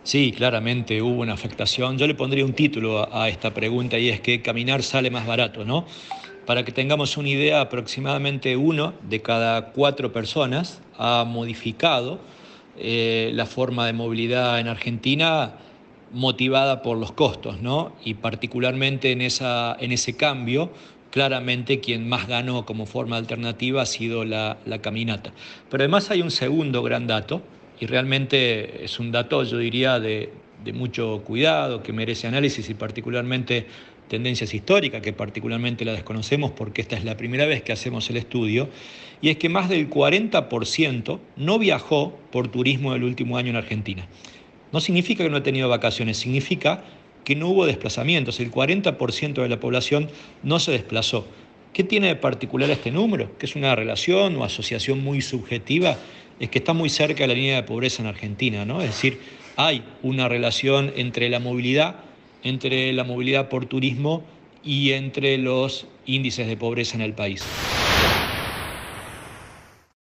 Sí, claramente hubo una afectación. Yo le pondría un título a esta pregunta y es que caminar sale más barato, ¿no? Para que tengamos una idea, aproximadamente uno de cada cuatro personas ha modificado la forma de movilidad en Argentina motivada por los costos, ¿no? Y particularmente en ese cambio, claramente quien más ganó como forma alternativa ha sido la caminata. Pero además hay un segundo gran dato, y realmente es un dato, yo diría, de mucho cuidado, que merece análisis y particularmente tendencias históricas, que particularmente la desconocemos porque esta es la primera vez que hacemos el estudio, y es que más del 40% no viajó por turismo el último año en Argentina. No significa que no ha tenido vacaciones, significa que no hubo desplazamientos. El 40% de la población no se desplazó. ¿Qué tiene de particular este número? Que es una relación o asociación muy subjetiva, es que está muy cerca de la línea de pobreza en Argentina, ¿no? Es decir, hay una relación entre la movilidad por turismo y entre los índices de pobreza en el país.